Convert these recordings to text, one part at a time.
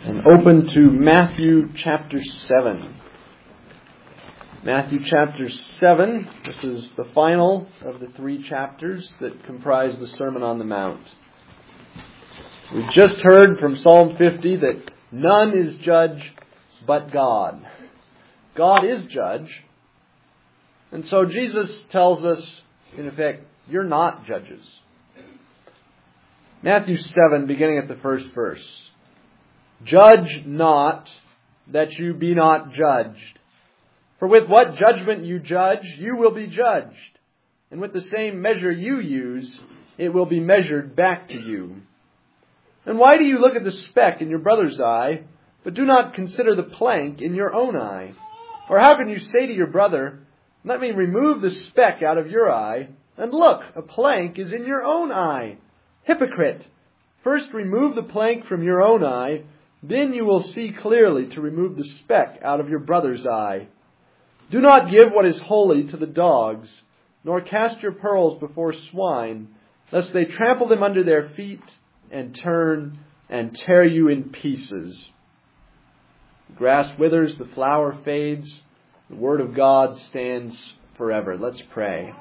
And open to Matthew chapter 7. Matthew chapter 7. This is the final of the 3 chapters that comprise the Sermon on the Mount. We just heard from Psalm 50 that none is judge but God. God is judge. And so Jesus tells us, in effect, you're not judges. Matthew 7, beginning at the first verse. Judge not, that you be not judged. For with what judgment you judge, you will be judged. And with the same measure you use, it will be measured back to you. And why do you look at the speck in your brother's eye, but do not consider the plank in your own eye? Or how can you say to your brother, let me remove the speck out of your eye, and look, a plank is in your own eye? Hypocrite! First remove the plank from your own eye, then you will see clearly to remove the speck out of your brother's eye. Do not give what is holy to the dogs, nor cast your pearls before swine, lest they trample them under their feet and turn and tear you in pieces. The grass withers, the flower fades, the word of God stands forever. Let's pray.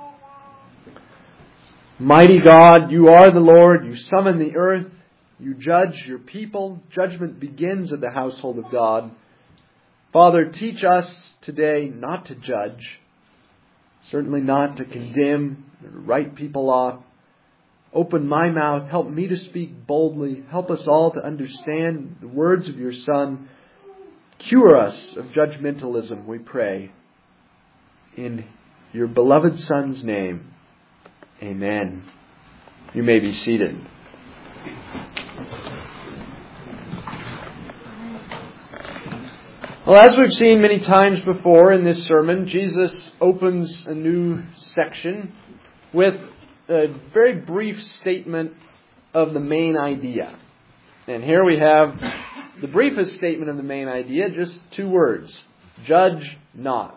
Mighty God, you are the Lord. You summon the earth. You judge your people. Judgment begins at the household of God. Father, teach us today not to judge. Certainly not to condemn or to write people off. Open my mouth. Help me to speak boldly. Help us all to understand the words of your Son. Cure us of judgmentalism, we pray. In your beloved Son's name. Amen. You may be seated. Well, as we've seen many times before in this sermon, Jesus opens a new section with a very brief statement of the main idea. And here we have the briefest statement of the main idea, just 2 words. Judge not.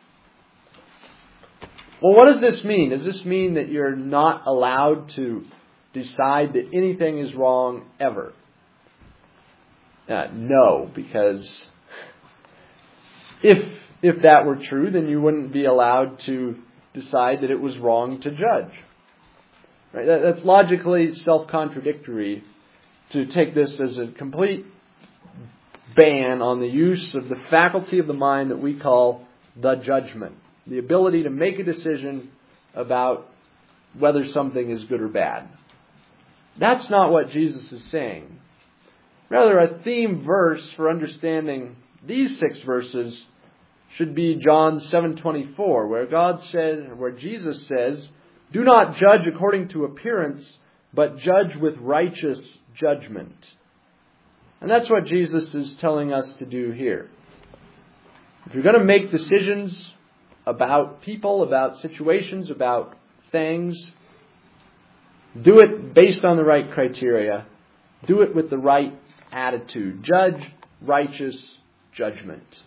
Well, what does this mean? Does this mean that you're not allowed to decide that anything is wrong ever? No, because if that were true, then you wouldn't be allowed to decide that it was wrong to judge. Right? That's logically self-contradictory to take this as a complete ban on the use of the faculty of the mind that we call the judgment. The ability to make a decision about whether something is good or bad. That's not what Jesus is saying. Rather, a theme verse for understanding these 6 verses should be John 7:24, where Jesus says, "Do not judge according to appearance, but judge with righteous judgment." And that's what Jesus is telling us to do here. If you're going to make decisions about people, about situations, about things, do it based on the right criteria. Do it with the right attitude. Judge righteous judgment.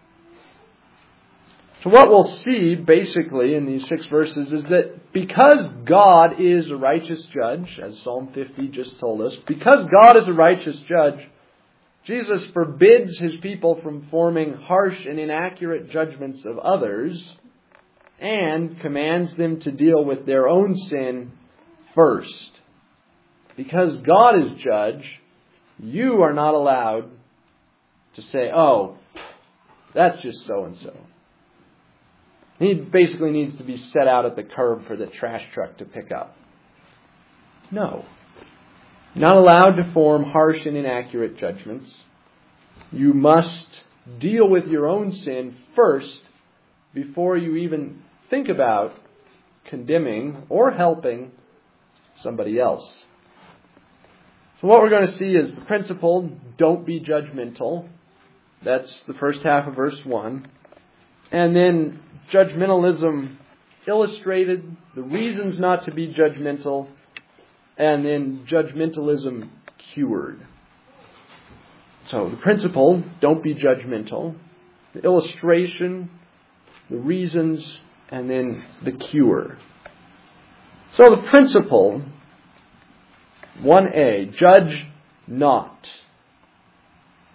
So what we'll see basically in these 6 verses is that because God is a righteous judge, as Psalm 50 just told us, because God is a righteous judge, Jesus forbids his people from forming harsh and inaccurate judgments of others and commands them to deal with their own sin first. Because God is judge, you are not allowed to say, oh, that's just so-and-so. He basically needs to be set out at the curb for the trash truck to pick up. No. Not allowed to form harsh and inaccurate judgments. You must deal with your own sin first before you even think about condemning or helping somebody else. So what we're going to see is the principle, don't be judgmental. That's the first half of verse 1. And then judgmentalism illustrated, the reasons not to be judgmental, and then judgmentalism cured. So the principle, don't be judgmental. The illustration, the reasons, and then the cure. So the principle, 1a, judge not.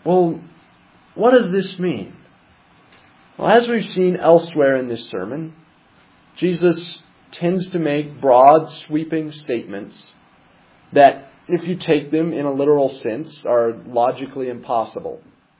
Well, what does this mean? Well, as we've seen elsewhere in this sermon, Jesus tends to make broad, sweeping statements that, if you take them in a literal sense, are logically impossible.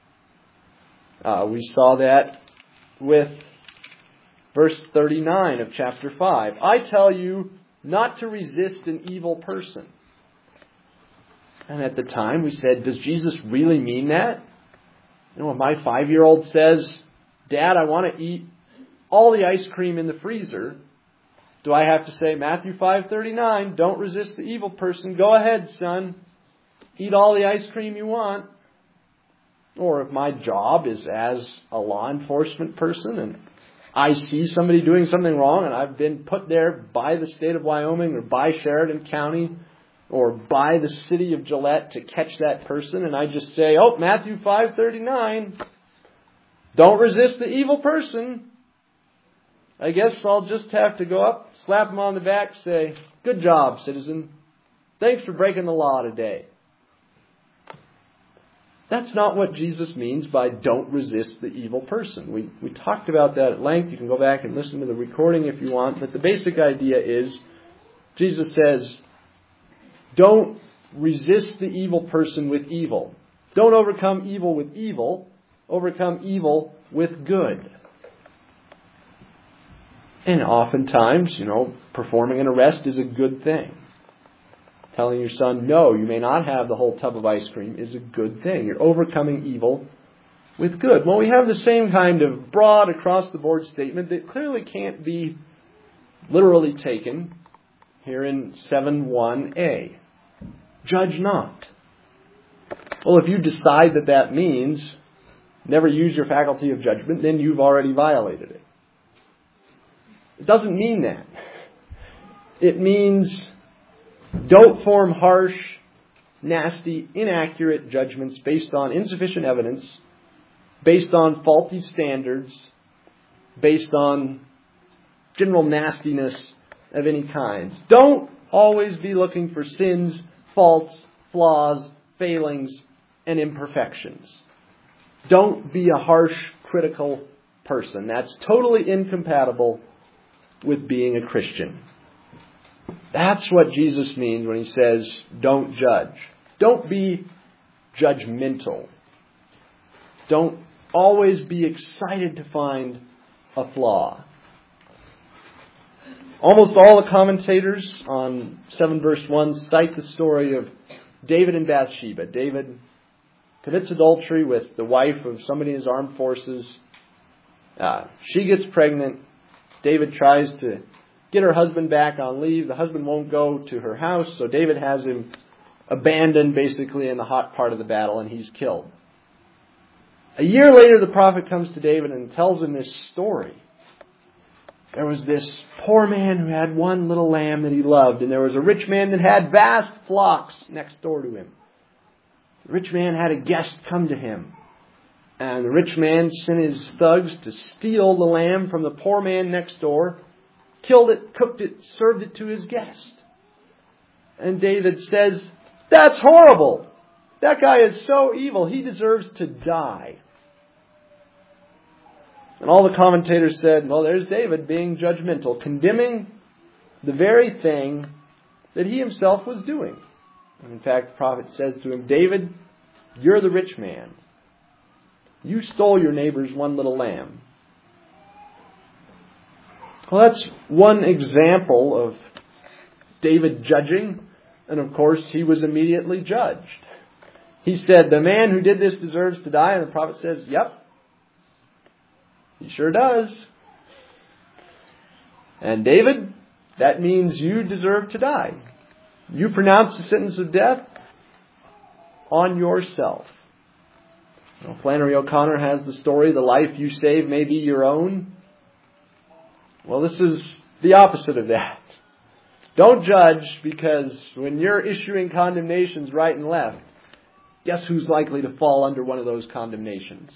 We saw that with verse 39 of chapter 5. I tell you not to resist an evil person. And at the time we said, does Jesus really mean that? You know, when my 5-year-old says, Dad, I want to eat all the ice cream in the freezer, do I have to say, Matthew 5:39, don't resist the evil person. Go ahead, son. Eat all the ice cream you want. Or if my job is as a law enforcement person and I see somebody doing something wrong and I've been put there by the state of Wyoming or by Sheridan County or by the city of Gillette to catch that person, and I just say, oh, Matthew 5:39, don't resist the evil person. I guess I'll just have to go up, slap him on the back, say, good job, citizen. Thanks for breaking the law today. That's not what Jesus means by don't resist the evil person. We talked about that at length. You can go back and listen to the recording if you want. But the basic idea is, Jesus says, don't resist the evil person with evil. Don't overcome evil with evil. Overcome evil with good. And oftentimes, performing an arrest is a good thing. Telling your son, no, you may not have the whole tub of ice cream is a good thing. You're overcoming evil with good. Well, we have the same kind of broad, across-the-board statement that clearly can't be literally taken here in 7:1a. Judge not. Well, if you decide that means never use your faculty of judgment, then you've already violated it. It doesn't mean that. It means don't form harsh, nasty, inaccurate judgments based on insufficient evidence, based on faulty standards, based on general nastiness of any kind. Don't always be looking for sins, faults, flaws, failings, and imperfections. Don't be a harsh, critical person. That's totally incompatible with being a Christian. That's what Jesus means when he says, don't judge. Don't be judgmental. Don't always be excited to find a flaw. Almost all the commentators on 7 verse 1 cite the story of David and Bathsheba. David commits adultery with the wife of somebody in his armed forces. She gets pregnant. David tries to get her husband back on leave. The husband won't go to her house, so David has him abandoned basically in the hot part of the battle, and he's killed. A year later, the prophet comes to David and tells him this story. There was this poor man who had one little lamb that he loved, and there was a rich man that had vast flocks next door to him. The rich man had a guest come to him, and the rich man sent his thugs to steal the lamb from the poor man next door, killed it, cooked it, served it to his guest. And David says, that's horrible. That guy is so evil. He deserves to die. And all the commentators said, well, there's David being judgmental, condemning the very thing that he himself was doing. And in fact, the prophet says to him, David, you're the rich man. You stole your neighbor's one little lamb. Well, that's one example of David judging. And of course, he was immediately judged. He said, the man who did this deserves to die. And the prophet says, yep, he sure does. And David, that means you deserve to die. You pronounce the sentence of death on yourself. Flannery O'Connor has the story, the life you save may be your own. Well, this is the opposite of that. Don't judge, because when you're issuing condemnations right and left, guess who's likely to fall under one of those condemnations?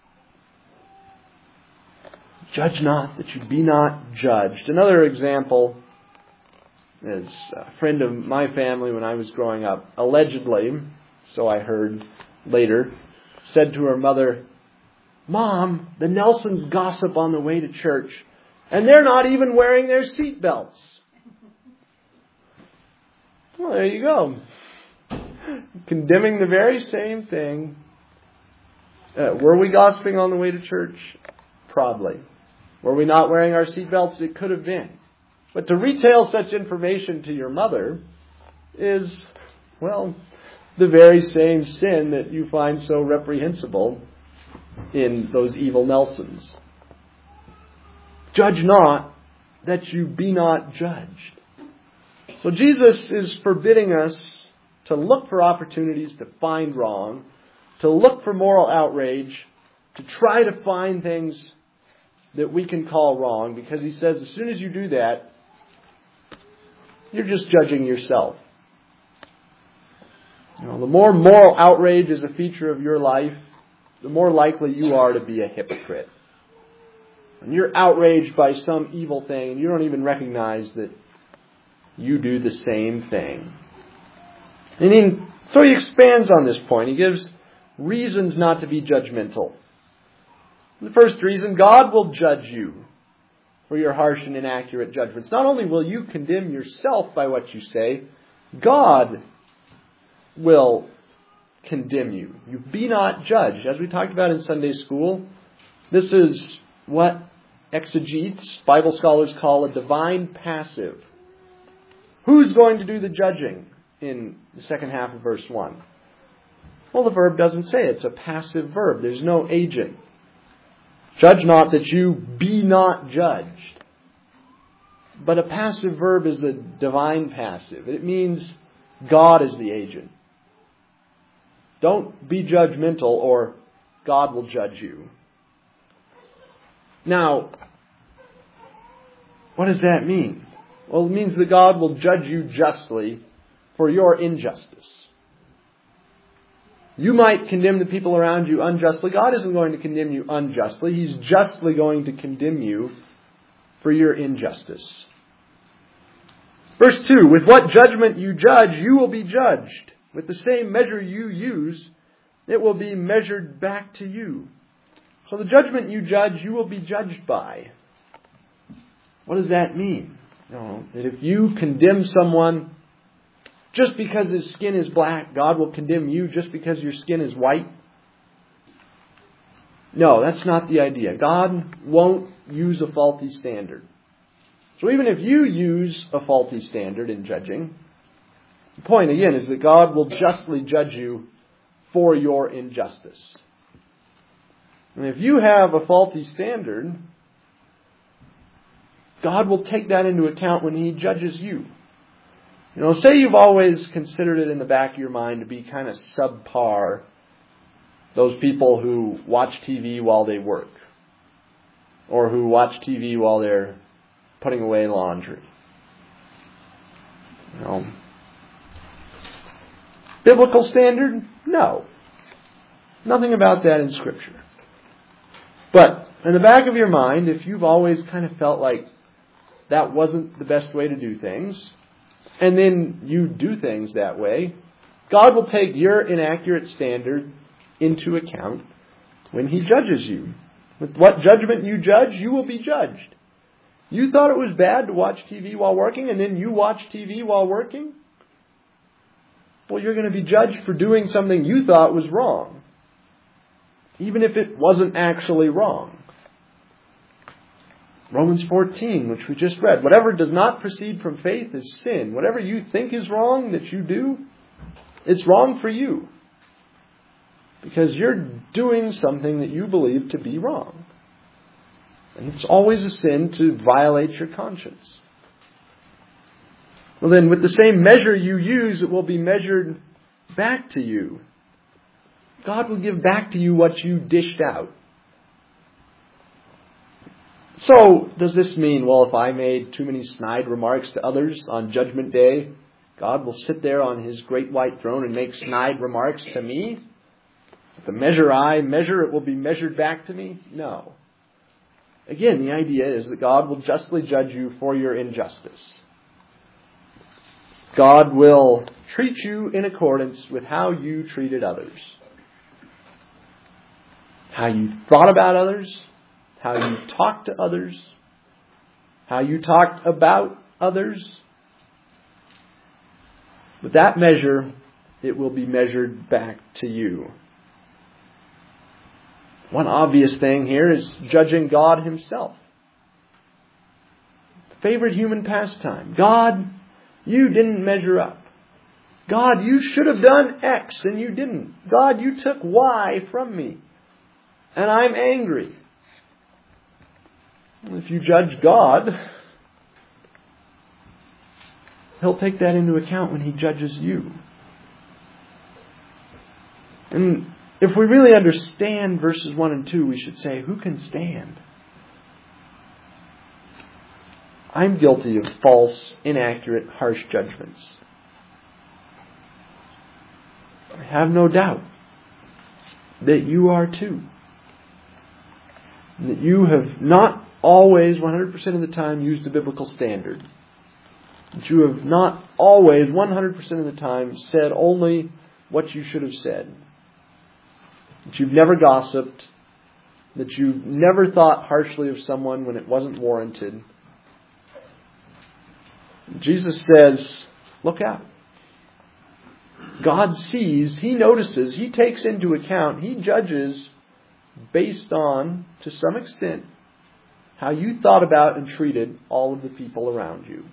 Judge not, that you be not judged. Another example is a friend of my family when I was growing up, allegedly, so I heard later, said to her mother, "Mom, the Nelsons gossip on the way to church, and they're not even wearing their seatbelts." Well, there you go. Condemning the very same thing. Were we gossiping on the way to church? Probably. Were we not wearing our seatbelts? It could have been. But to retail such information to your mother is, well, the very same sin that you find so reprehensible in those evil Nelsons. Judge not, that you be not judged. So Jesus is forbidding us to look for opportunities to find wrong, to look for moral outrage, to try to find things that we can call wrong, because he says as soon as you do that, you're just judging yourself. The more moral outrage is a feature of your life, the more likely you are to be a hypocrite. When you're outraged by some evil thing, and you don't even recognize that you do the same thing. So he expands on this point. He gives reasons not to be judgmental. The first reason, God will judge you for your harsh and inaccurate judgments. Not only will you condemn yourself by what you say, God will condemn you. You be not judged. As we talked about in Sunday school, this is what exegetes, Bible scholars call a divine passive. Who's going to do the judging in the second half of verse 1? Well, the verb doesn't say. It's a passive verb. There's no agent. Judge not that you be not judged. But a passive verb is a divine passive. It means God is the agent. Don't be judgmental or God will judge you. Now, what does that mean? Well, it means that God will judge you justly for your injustice. You might condemn the people around you unjustly. God isn't going to condemn you unjustly. He's justly going to condemn you for your injustice. Verse 2, with what judgment you judge, you will be judged. With the same measure you use, it will be measured back to you. So the judgment you judge, you will be judged by. What does that mean? That if you condemn someone just because his skin is black, God will condemn you just because your skin is white? No, that's not the idea. God won't use a faulty standard. So even if you use a faulty standard in judging, the point again is that God will justly judge you for your injustice. And if you have a faulty standard, God will take that into account when He judges you. Say you've always considered it in the back of your mind to be kind of subpar, those people who watch TV while they work, or who watch TV while they're putting away laundry. Biblical standard? No. Nothing about that in Scripture. But in the back of your mind, if you've always kind of felt like that wasn't the best way to do things, and then you do things that way, God will take your inaccurate standard into account when He judges you. With what judgment you judge, you will be judged. You thought it was bad to watch TV while working, and then you watch TV while working? Well, you're going to be judged for doing something you thought was wrong, even if it wasn't actually wrong. Romans 14, which we just read. Whatever does not proceed from faith is sin. Whatever you think is wrong that you do, it's wrong for you. Because you're doing something that you believe to be wrong. And it's always a sin to violate your conscience. Well then, with the same measure you use, it will be measured back to you. God will give back to you what you dished out. So, does this mean, well, if I made too many snide remarks to others on Judgment Day, God will sit there on His great white throne and make snide remarks to me? The measure I measure, it will be measured back to me? No. Again, the idea is that God will justly judge you for your injustice. God will treat you in accordance with how you treated others. how you thought about others, how you talked to others, how you talked about others. With that measure, it will be measured back to you. One obvious thing here is judging God Himself. Favorite human pastime. God, you didn't measure up. God, you should have done X and you didn't. God, you took Y from me and I'm angry. If you judge God, He'll take that into account when He judges you. And if we really understand verses 1 and 2, we should say, who can stand? I'm guilty of false, inaccurate, harsh judgments. I have no doubt that you are too. And that you have not always, 100% of the time, used the biblical standard. That you have not always, 100% of the time, said only what you should have said. That you've never gossiped. That you've never thought harshly of someone when it wasn't warranted. Jesus says, look out. God sees, He notices, He takes into account, He judges based on, to some extent, how you thought about and treated all of the people around you.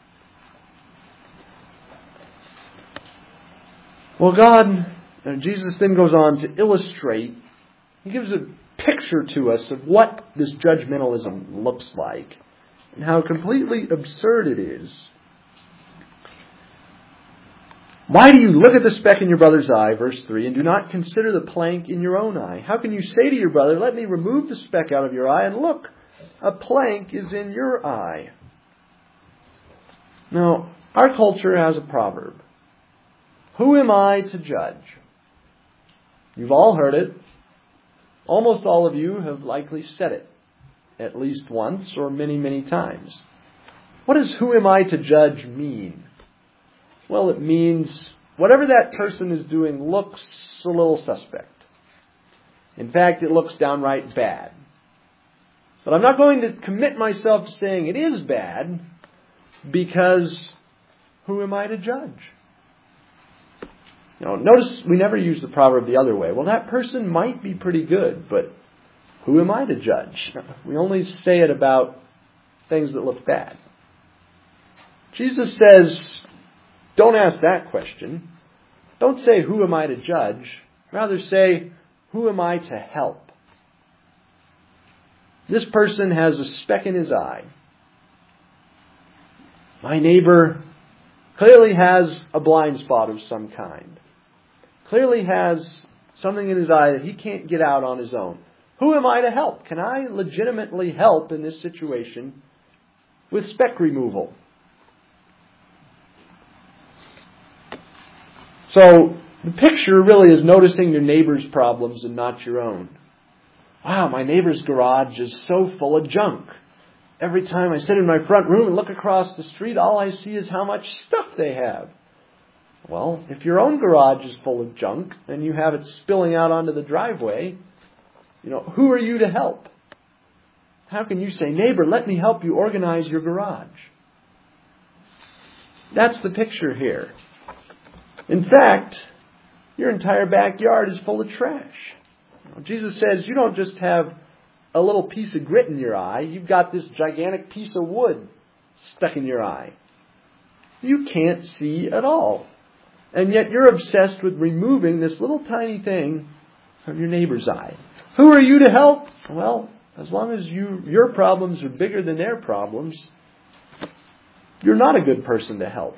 Well, Jesus then goes on to illustrate, He gives a picture to us of what this judgmentalism looks like and how completely absurd it is. Why do you look at the speck in your brother's eye, verse 3, and do not consider the plank in your own eye? How can you say to your brother, let me remove the speck out of your eye, and look, a plank is in your eye? Now, our culture has a proverb. Who am I to judge? You've all heard it. Almost all of you have likely said it, at least once or many, many times. What does who am I to judge mean? Well, it means whatever that person is doing looks a little suspect. In fact, it looks downright bad. But I'm not going to commit myself to saying it is bad, because who am I to judge? Notice we never use the proverb the other way. Well, that person might be pretty good, but who am I to judge? We only say it about things that look bad. Jesus says, don't ask that question. Don't say, who am I to judge? Rather say, who am I to help? This person has a speck in his eye. My neighbor clearly has a blind spot of some kind. Clearly has something in his eye that he can't get out on his own. Who am I to help? Can I legitimately help in this situation with speck removal? So the picture really is noticing your neighbor's problems and not your own. Wow, my neighbor's garage is so full of junk. Every time I sit in my front room and look across the street, all I see is how much stuff they have. Well, if your own garage is full of junk and you have it spilling out onto the driveway, who are you to help? How can you say, neighbor, let me help you organize your garage? That's the picture here. In fact, your entire backyard is full of trash. Jesus says you don't just have a little piece of grit in your eye. You've got this gigantic piece of wood stuck in your eye. You can't see at all. And yet you're obsessed with removing this little tiny thing from your neighbor's eye. Who are you to help? Well, as long as your problems are bigger than their problems, you're not a good person to help.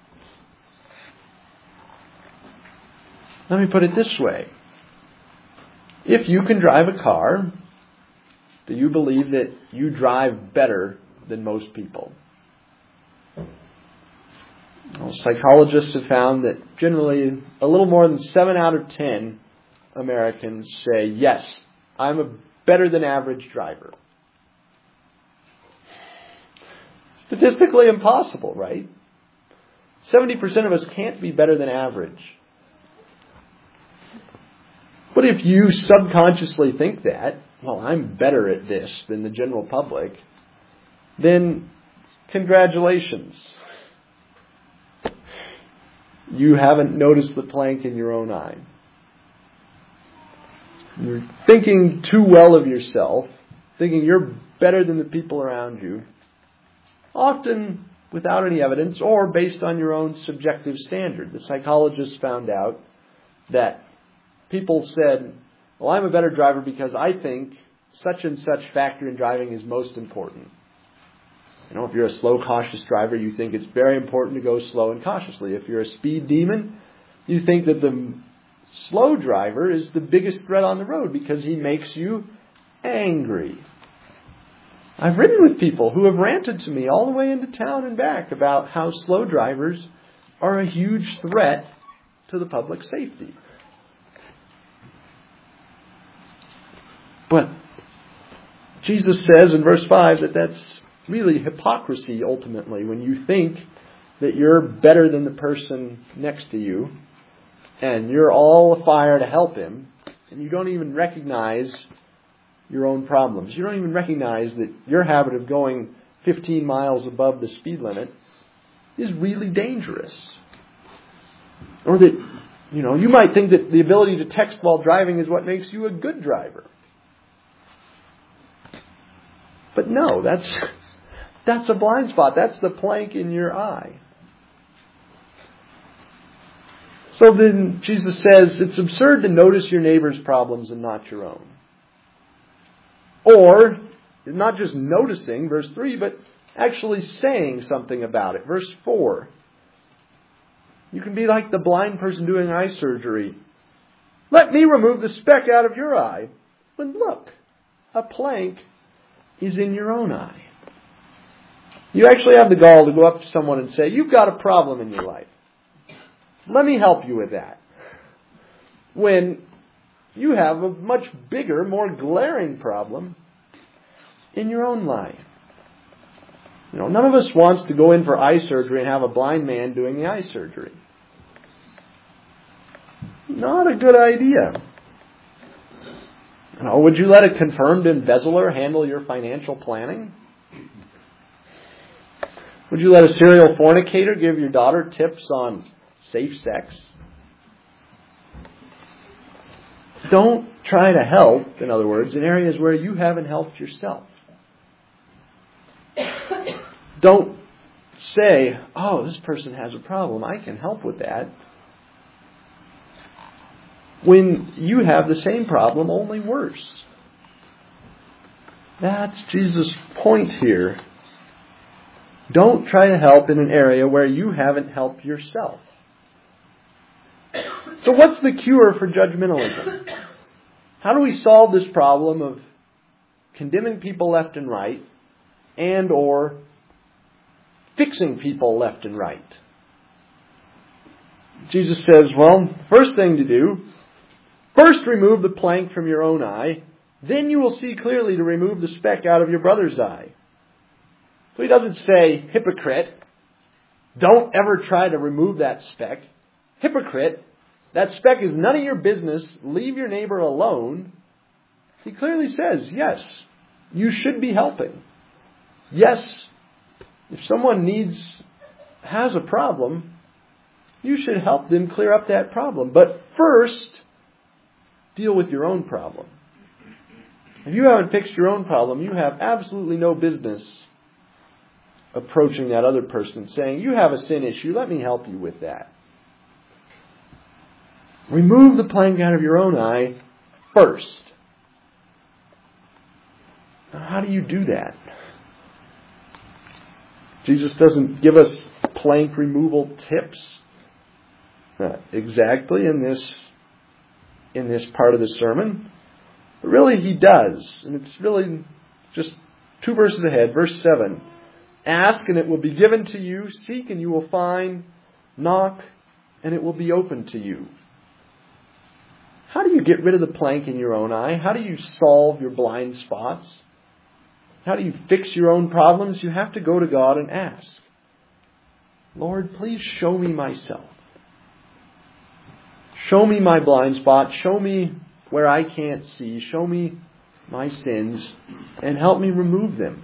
Let me put it this way. If you can drive a car, do you believe that you drive better than most people? Well, psychologists have found that generally a little more than 7 out of 10 Americans say, yes, I'm a better than average driver. Statistically impossible, right? 70% of us can't be better than average. But if you subconsciously think that, well, I'm better at this than the general public, then congratulations. You haven't noticed the plank in your own eye. You're thinking too well of yourself, thinking you're better than the people around you, often without any evidence or based on your own subjective standard. The psychologists found out that people said, well, I'm a better driver because I think such and such factor in driving is most important. If you're a slow, cautious driver, you think it's very important to go slow and cautiously. If you're a speed demon, you think that the slow driver is the biggest threat on the road because he makes you angry. I've ridden with people who have ranted to me all the way into town and back about how slow drivers are a huge threat to the public safety. But Jesus says in verse 5 that that's really hypocrisy ultimately when you think that you're better than the person next to you and you're all afire to help him and you don't even recognize your own problems. You don't even recognize that your habit of going 15 miles above the speed limit is really dangerous. Or that, you might think that the ability to text while driving is what makes you a good driver. But no, that's a blind spot. That's the plank in your eye. So then Jesus says it's absurd to notice your neighbor's problems and not your own. Or, not just noticing, verse 3, but actually saying something about it. Verse 4. You can be like the blind person doing eye surgery. Let me remove the speck out of your eye. But look, a plank is in your own eye. You actually have the gall to go up to someone and say, you've got a problem in your life. Let me help you with that. When you have a much bigger, more glaring problem in your own life. None of us wants to go in for eye surgery and have a blind man doing the eye surgery. Not a good idea. Would you let a confirmed embezzler handle your financial planning? Would you let a serial fornicator give your daughter tips on safe sex? Don't try to help, in other words, in areas where you haven't helped yourself. Don't say, oh, this person has a problem, I can help with that, when you have the same problem, only worse. That's Jesus' point here. Don't try to help in an area where you haven't helped yourself. So what's the cure for judgmentalism? How do we solve this problem of condemning people left and right and or fixing people left and right? Jesus says, well, first thing to do, first remove the plank from your own eye, then you will see clearly to remove the speck out of your brother's eye. So he doesn't say, hypocrite, don't ever try to remove that speck. Hypocrite, that speck is none of your business. Leave your neighbor alone. He clearly says, yes, you should be helping. Yes, if someone has a problem, you should help them clear up that problem. But first, deal with your own problem. If you haven't fixed your own problem, you have absolutely no business approaching that other person saying, you have a sin issue, let me help you with that. Remove the plank out of your own eye first. Now, how do you do that? Jesus doesn't give us plank removal tips exactly in this part of the sermon. But really he does. And it's really just 2 verses ahead. Verse 7. Ask and it will be given to you. Seek and you will find. Knock and it will be opened to you. How do you get rid of the plank in your own eye? How do you solve your blind spots? How do you fix your own problems? You have to go to God and ask. Lord, please show me myself. Show me my blind spot. Show me where I can't see. Show me my sins and help me remove them.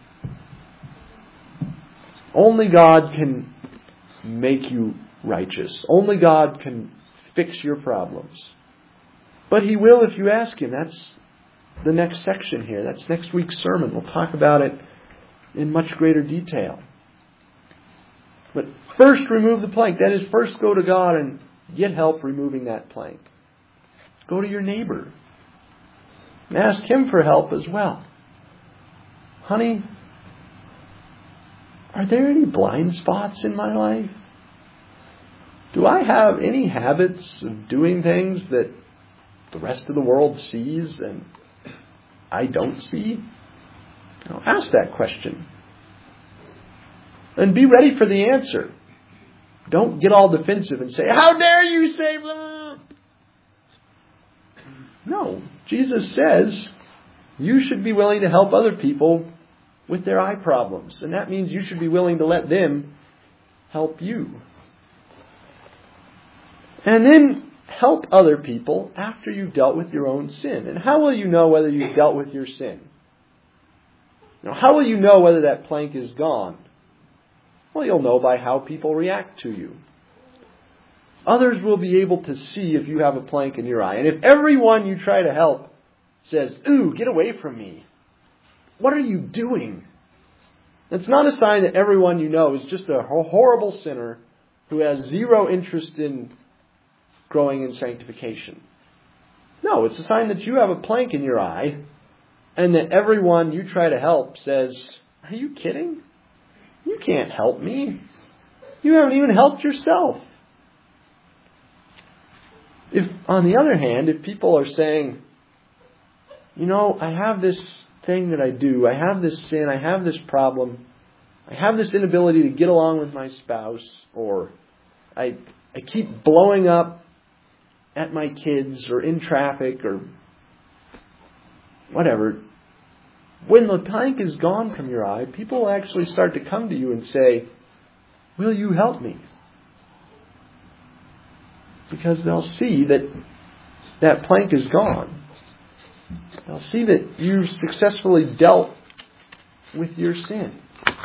Only God can make you righteous. Only God can fix your problems. But He will if you ask Him. That's the next section here. That's next week's sermon. We'll talk about it in much greater detail. But first remove the plank. That is, first go to God and get help removing that plank. Go to your neighbor and ask him for help as well. Honey, are there any blind spots in my life? Do I have any habits of doing things that the rest of the world sees and I don't see? Now, ask that question. And be ready for the answer. Don't get all defensive and say, how dare you say blah? No. Jesus says you should be willing to help other people with their eye problems. And that means you should be willing to let them help you. And then help other people after you've dealt with your own sin. And how will you know whether you've dealt with your sin? Now, how will you know whether that plank is gone? Well, you'll know by how people react to you. Others will be able to see if you have a plank in your eye. And if everyone you try to help says, ooh, get away from me. What are you doing? It's not a sign that everyone you know is just a horrible sinner who has zero interest in growing in sanctification. No, it's a sign that you have a plank in your eye and that everyone you try to help says, are you kidding? You can't help me. You haven't even helped yourself. If, on the other hand, if people are saying, you know, I have this thing that I do, I have this sin, I have this problem, I have this inability to get along with my spouse, or I keep blowing up at my kids or in traffic or whatever. When the plank is gone from your eye, people will actually start to come to you and say, will you help me? Because they'll see that that plank is gone. They'll see that you've successfully dealt with your sin.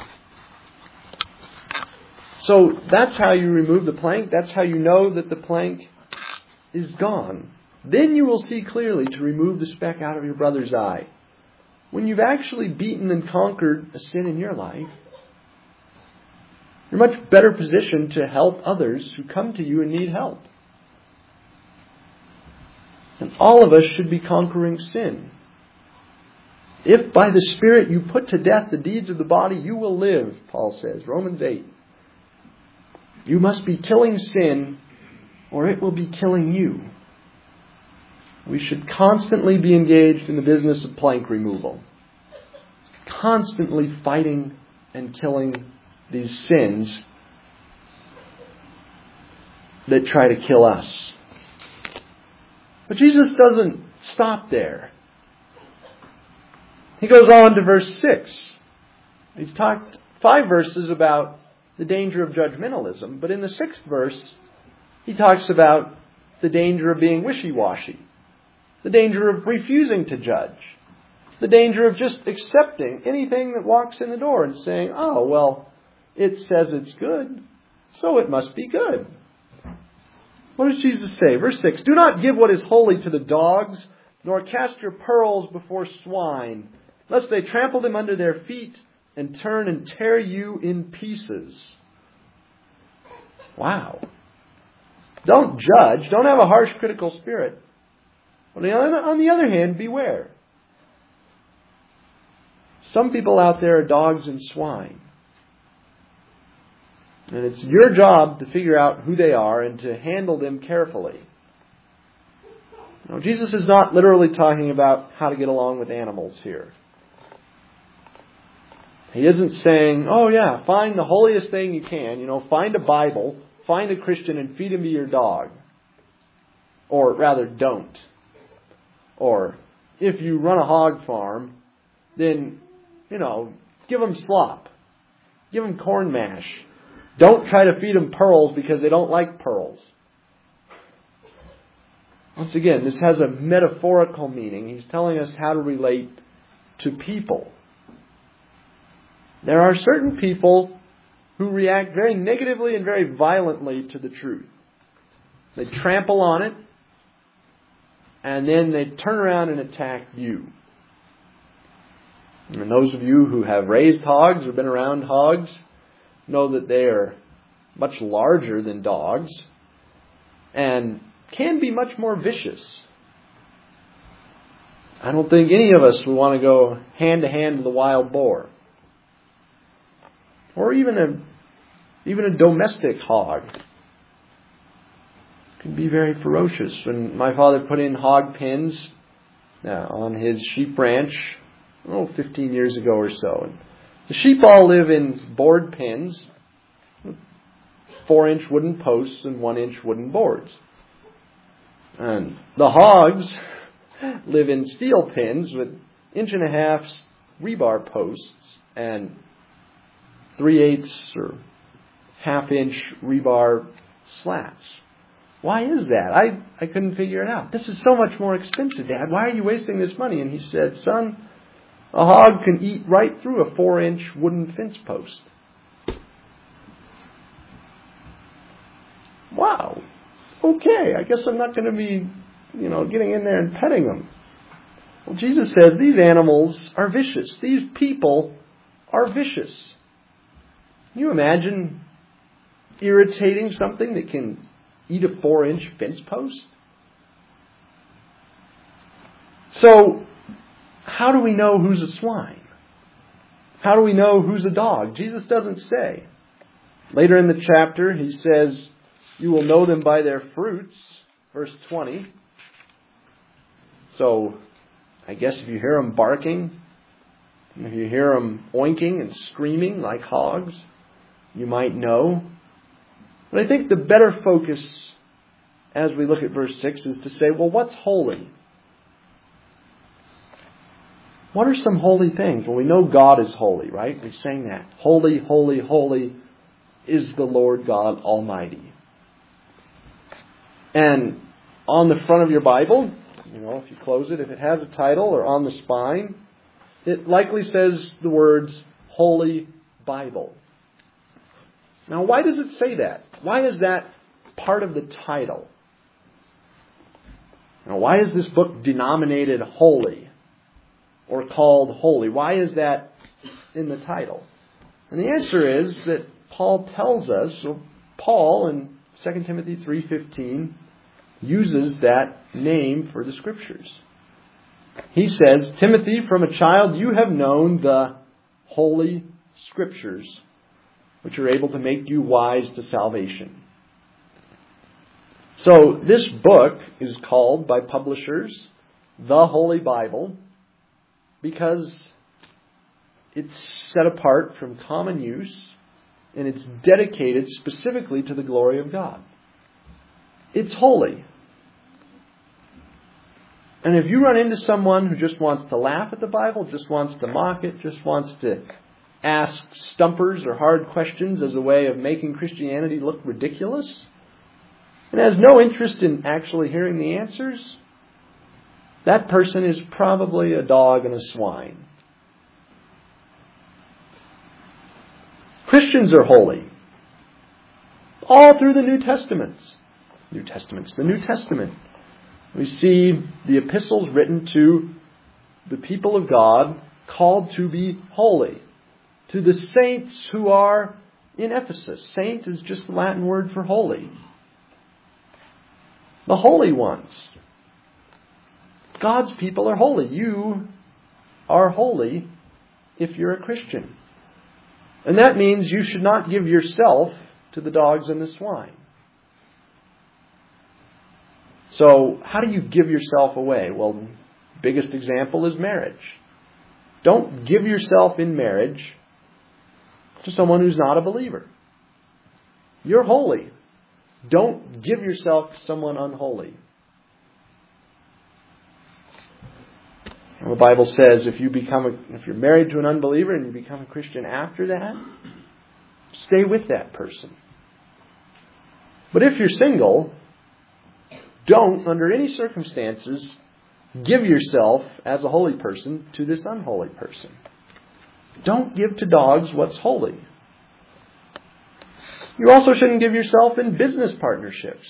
So that's how you remove the plank. That's how you know that the plank is gone. Then you will see clearly to remove the speck out of your brother's eye. When you've actually beaten and conquered a sin in your life, you're much better positioned to help others who come to you and need help. And all of us should be conquering sin. If by the Spirit you put to death the deeds of the body, you will live, Paul says, Romans 8. You must be killing sin, or it will be killing you. We should constantly be engaged in the business of plank removal. Constantly fighting and killing these sins that try to kill us. But Jesus doesn't stop there. He goes on to verse 6. He's talked 5 verses about the danger of judgmentalism, but in the 6th verse, he talks about the danger of being wishy-washy, the danger of refusing to judge, the danger of just accepting anything that walks in the door and saying, oh, well, it says it's good, so it must be good. What does Jesus say? Verse 6, do not give what is holy to the dogs, nor cast your pearls before swine, lest they trample them under their feet and turn and tear you in pieces. Wow. Don't judge. Don't have a harsh, critical spirit. But on the other hand, beware. Some people out there are dogs and swine. And it's your job to figure out who they are and to handle them carefully. Now, Jesus is not literally talking about how to get along with animals here. He isn't saying, oh yeah, find the holiest thing you can. Find a Bible, find a Christian and feed him to your dog. Or rather, don't. Or if you run a hog farm, then, give them slop. Give them corn mash. Don't try to feed them pearls because they don't like pearls. Once again, this has a metaphorical meaning. He's telling us how to relate to people. There are certain people who react very negatively and very violently to the truth. They trample on it, and then they turn around and attack you. And those of you who have raised hogs or been around hogs know that they are much larger than dogs and can be much more vicious. I don't think any of us would want to go hand to hand with a wild boar. Or even a domestic hog. It can be very ferocious. When my father put in hog pens on his sheep ranch, 15 years ago or so. And the sheep all live in board pens, 4-inch wooden posts and 1-inch wooden boards. And the hogs live in steel pens with 1.5-inch rebar posts and 3/8 or 1/2-inch rebar slats. Why is that? I couldn't figure it out. This is so much more expensive, Dad. Why are you wasting this money? And he said, son, a hog can eat right through a 4-inch wooden fence post. Wow. Okay, I guess I'm not going to be, getting in there and petting them. Well, Jesus says these animals are vicious. These people are vicious. Can you imagine irritating something that can eat a 4-inch fence post? So, how do we know who's a swine? How do we know who's a dog? Jesus doesn't say. Later in the chapter, he says, you will know them by their fruits. Verse 20. So, I guess if you hear them barking, if you hear them oinking and screaming like hogs, you might know. But I think the better focus as we look at verse 6 is to say, well, what's holy? What are some holy things? Well, we know God is holy, right? We sang that. Holy, holy, holy is the Lord God Almighty. And on the front of your Bible, if you close it, if it has a title, or on the spine, it likely says the words Holy Bible. Now, why does it say that? Why is that part of the title? Now, why is this book denominated holy or called holy? Why is that in the title? And the answer is that Paul tells us, Paul in 2 Timothy 3:15 uses that name for the Scriptures. He says, Timothy, from a child you have known the Holy Scriptures, which are able to make you wise to salvation. So this book is called by publishers the Holy Bible because it's set apart from common use and it's dedicated specifically to the glory of God. It's holy. And if you run into someone who just wants to laugh at the Bible, just wants to mock it, just wants to ask stumpers or hard questions as a way of making Christianity look ridiculous, and has no interest in actually hearing the answers, that person is probably a dog and a swine. Christians are holy. All through the New Testament. The New Testament. We see the epistles written to the people of God called to be holy. To the saints who are in Ephesus. Saint is just the Latin word for holy. The holy ones. God's people are holy. You are holy if you're a Christian. And that means you should not give yourself to the dogs and the swine. So, how do you give yourself away? Well, the biggest example is marriage. Don't give yourself in marriage to someone who's not a believer. You're holy. Don't give yourself to someone unholy. The Bible says if you're married to an unbeliever and you become a Christian after that, stay with that person. But if you're single, don't, under any circumstances, give yourself as a holy person to this unholy person. Don't give to dogs what's holy. You also shouldn't give yourself in business partnerships.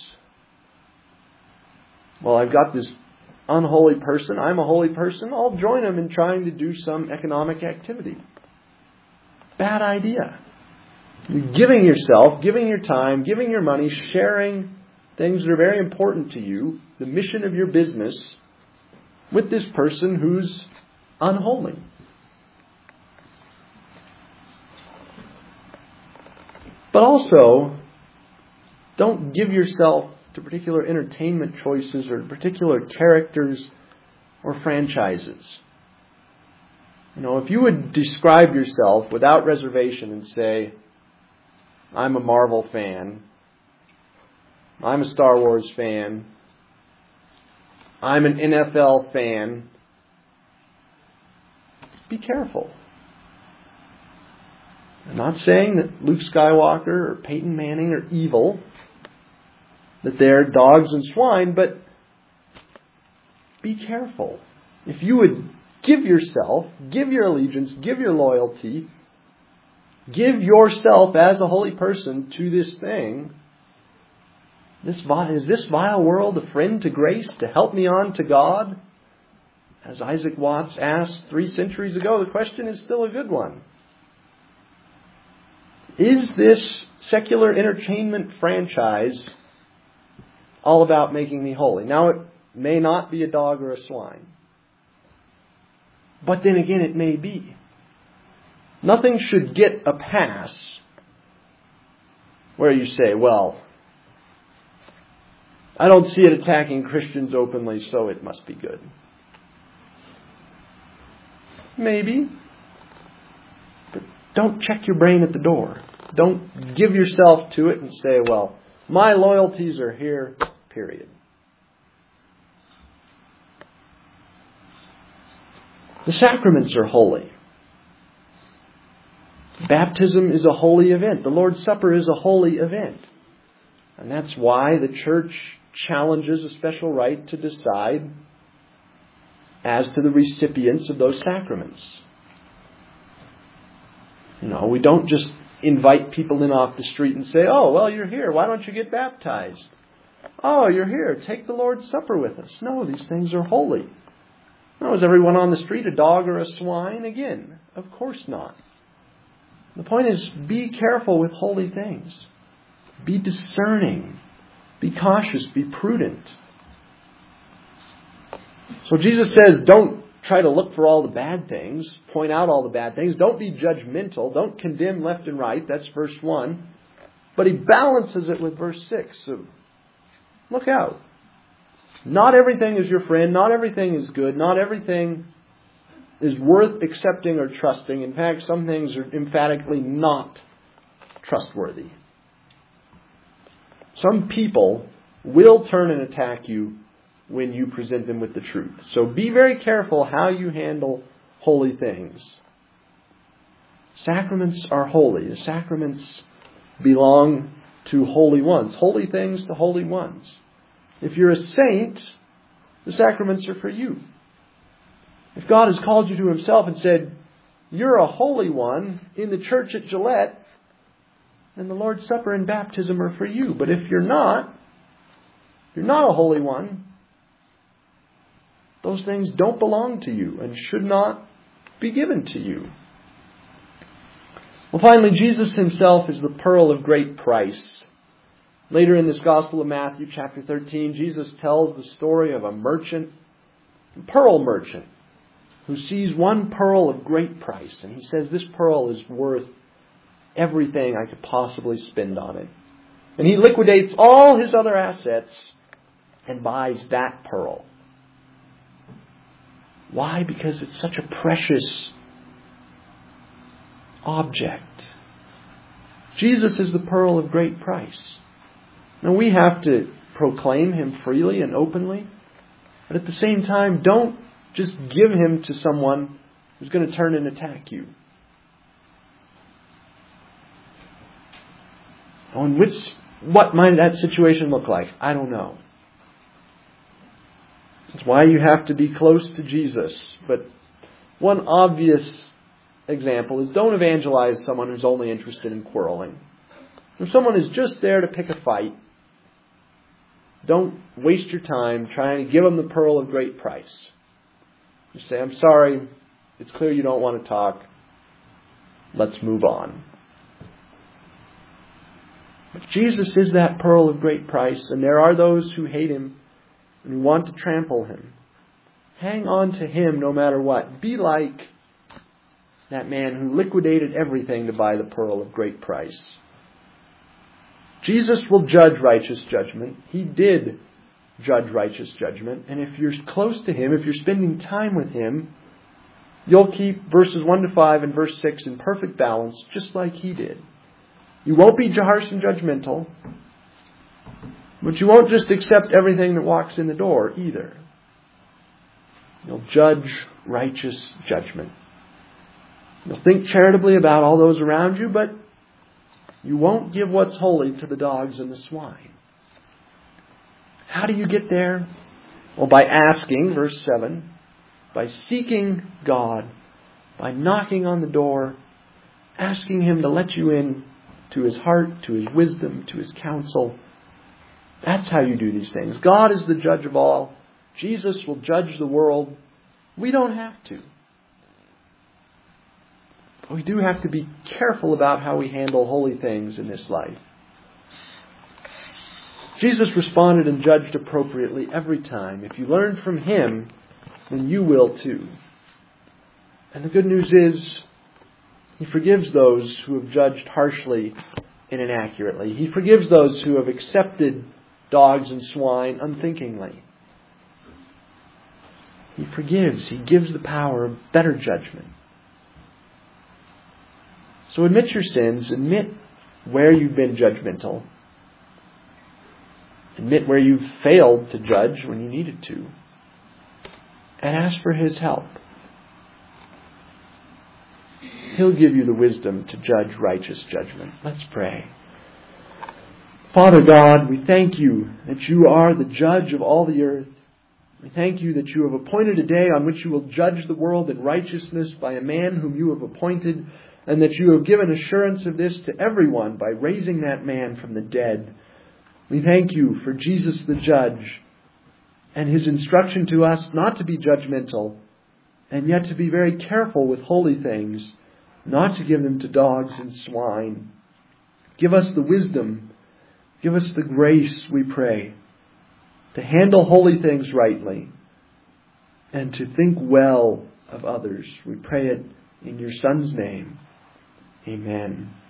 Well, I've got this unholy person. I'm a holy person. I'll join him in trying to do some economic activity. Bad idea. You're giving yourself, giving your time, giving your money, sharing things that are very important to you, the mission of your business, with this person who's unholy. But also, don't give yourself to particular entertainment choices or particular characters or franchises. If you would describe yourself without reservation and say, I'm a Marvel fan, I'm a Star Wars fan, I'm an NFL fan, be careful. I'm not saying that Luke Skywalker or Peyton Manning are evil, that they're dogs and swine, but be careful. If you would give yourself, give your allegiance, give your loyalty, give yourself as a holy person to this thing, is this vile world a friend to grace to help me on to God? As Isaac Watts asked 3 centuries ago, the question is still a good one. Is this secular entertainment franchise all about making me holy? Now, it may not be a dog or a swine. But then again, it may be. Nothing should get a pass where you say, well, I don't see it attacking Christians openly, so it must be good. Maybe. But don't check your brain at the door. Don't give yourself to it and say, well, my loyalties are here, period. The sacraments are holy. Baptism is a holy event. The Lord's Supper is a holy event. And that's why the Church challenges a special right to decide as to the recipients of those sacraments. We don't just invite people in off the street and say, oh, well, you're here. Why don't you get baptized? Oh, you're here. Take the Lord's Supper with us. No, these things are holy. Now, is everyone on the street a dog or a swine? Again, of course not. The point is, be careful with holy things. Be discerning. Be cautious. Be prudent. So Jesus says, don't try to look for all the bad things. Point out all the bad things. Don't be judgmental. Don't condemn left and right. That's verse 1. But he balances it with verse 6. So look out. Not everything is your friend. Not everything is good. Not everything is worth accepting or trusting. In fact, some things are emphatically not trustworthy. Some people will turn and attack you when you present them with the truth. So be very careful how you handle holy things. Sacraments are holy. The sacraments belong to holy ones. Holy things to holy ones. If you're a saint, the sacraments are for you. If God has called you to Himself and said, you're a holy one in the church at Gillette, then the Lord's Supper and baptism are for you. But if you're not a holy one, those things don't belong to you and should not be given to you. Well, finally, Jesus Himself is the pearl of great price. Later in this Gospel of Matthew, chapter 13, Jesus tells the story of a merchant, a pearl merchant, who sees one pearl of great price. And he says, this pearl is worth everything I could possibly spend on it. And he liquidates all his other assets and buys that pearl. Why? Because it's such a precious object. Jesus is the pearl of great price. Now we have to proclaim Him freely and openly, but at the same time, don't just give Him to someone who's going to turn and attack you. And what might that situation look like? I don't know. It's why you have to be close to Jesus. But one obvious example is don't evangelize someone who's only interested in quarreling. If someone is just there to pick a fight, don't waste your time trying to give them the pearl of great price. Just say, I'm sorry, it's clear you don't want to talk. Let's move on. But Jesus is that pearl of great price, and there are those who hate him and who want to trample him. Hang on to him no matter what. Be like that man who liquidated everything to buy the pearl of great price. Jesus will judge righteous judgment. He did judge righteous judgment. And if you're close to him, if you're spending time with him, you'll keep verses 1 to 5 and verse 6 in perfect balance, just like he did. You won't be harsh and judgmental, but you won't just accept everything that walks in the door either. You'll judge righteous judgment. You'll think charitably about all those around you, but you won't give what's holy to the dogs and the swine. How do you get there? Well, by asking, verse 7, by seeking God, by knocking on the door, asking him to let you in to his heart, to his wisdom, to his counsel. That's how you do these things. God is the judge of all. Jesus will judge the world. We don't have to. But we do have to be careful about how we handle holy things in this life. Jesus responded and judged appropriately every time. If you learn from him, then you will too. And the good news is, he forgives those who have judged harshly and inaccurately. He forgives those who have accepted dogs and swine unthinkingly. He forgives. He gives the power of better judgment. So admit your sins. Admit where you've been judgmental. Admit where you've failed to judge when you needed to. And ask for his help. He'll give you the wisdom to judge righteous judgment. Let's pray. Father God, we thank you that you are the judge of all the earth. We thank you that you have appointed a day on which you will judge the world in righteousness by a man whom you have appointed, and that you have given assurance of this to everyone by raising that man from the dead. We thank you for Jesus the judge and his instruction to us not to be judgmental and yet to be very careful with holy things, not to give them to dogs and swine. Give us the wisdom, give us the grace, we pray, to handle holy things rightly and to think well of others. We pray it in your Son's name. Amen.